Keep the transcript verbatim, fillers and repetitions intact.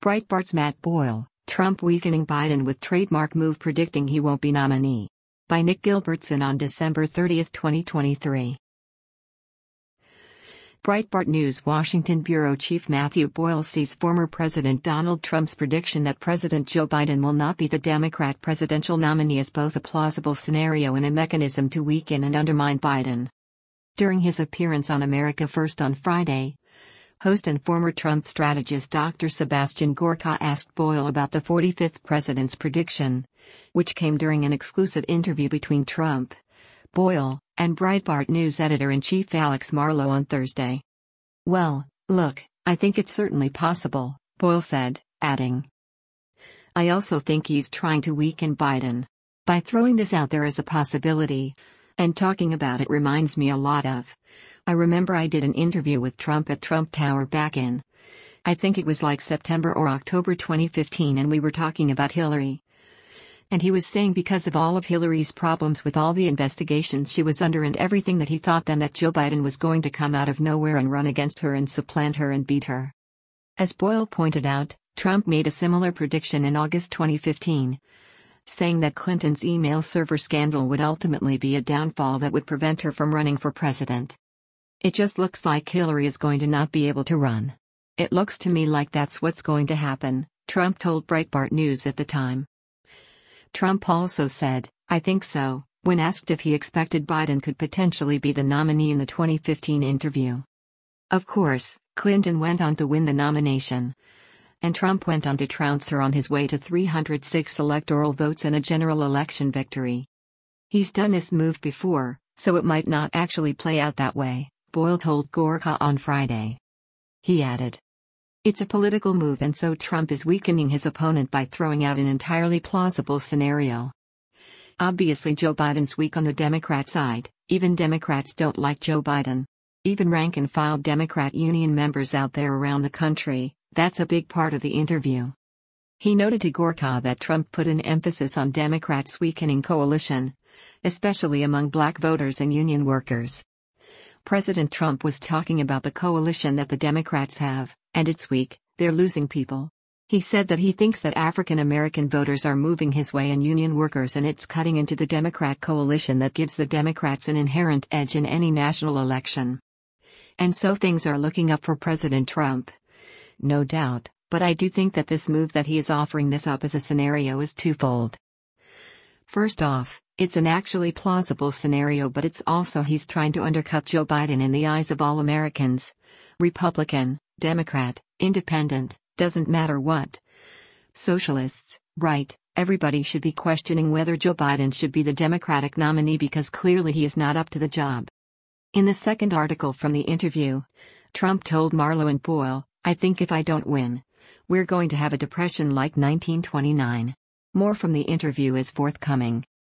Breitbart's Matt Boyle, Trump weakening Biden with trademark move predicting he won't be nominee. By Nick Gilbertson on December thirtieth, twenty twenty-three. Breitbart News Washington Bureau Chief Matthew Boyle sees former President Donald Trump's prediction that President Joe Biden will not be the Democrat presidential nominee as both a plausible scenario and a mechanism to weaken and undermine Biden. During his appearance on America First on Friday, host and former Trump strategist Doctor Sebastian Gorka asked Boyle about the forty-fifth president's prediction, which came during an exclusive interview between Trump, Boyle, and Breitbart News editor-in-chief Alex Marlow on Thursday. "Well, look, I think it's certainly possible," Boyle said, adding, "I also think he's trying to weaken Biden. By throwing this out there as a possibility, and talking about it reminds me a lot of, I remember I did an interview with Trump at Trump Tower back in, I think it was like September or October twenty fifteen, and we were talking about Hillary. And he was saying because of all of Hillary's problems with all the investigations she was under and everything that he thought then that Joe Biden was going to come out of nowhere and run against her and supplant her and beat her." As Boyle pointed out, Trump made a similar prediction in August twenty fifteen, saying that Clinton's email server scandal would ultimately be a downfall that would prevent her from running for president. "It just looks like Hillary is going to not be able to run. It looks to me like that's what's going to happen," Trump told Breitbart News at the time. Trump also said, "I think so," when asked if he expected Biden could potentially be the nominee in the twenty fifteen interview. Of course, Clinton went on to win the nomination, and Trump went on to trounce her on his way to three hundred six electoral votes and a general election victory. "He's done this move before, so it might not actually play out that way," Boyle told Gorka on Friday. He added, "It's a political move, and so Trump is weakening his opponent by throwing out an entirely plausible scenario. Obviously Joe Biden's weak on the Democrat side, even Democrats don't like Joe Biden. Even rank-and-file Democrat union members out there around the country, that's a big part of the interview." He noted to Gorka that Trump put an emphasis on Democrats' weakening coalition, especially among black voters and union workers. President Trump was talking about the coalition that the Democrats have, and it's weak, they're losing people. He said that he thinks that African American voters are moving his way and union workers, and it's cutting into the Democrat coalition that gives the Democrats an inherent edge in any national election. And so things are looking up for President Trump. No doubt, but I do think that this move that he is offering this up as a scenario is twofold. First off, it's an actually plausible scenario, but it's also he's trying to undercut Joe Biden in the eyes of all Americans. Republican, Democrat, Independent, doesn't matter what. Socialists, right, everybody should be questioning whether Joe Biden should be the Democratic nominee because clearly he is not up to the job. In the second article from the interview, Trump told Marlow and Boyle, "I think if I don't win, we're going to have a depression like nineteen twenty-nine. More from the interview is forthcoming.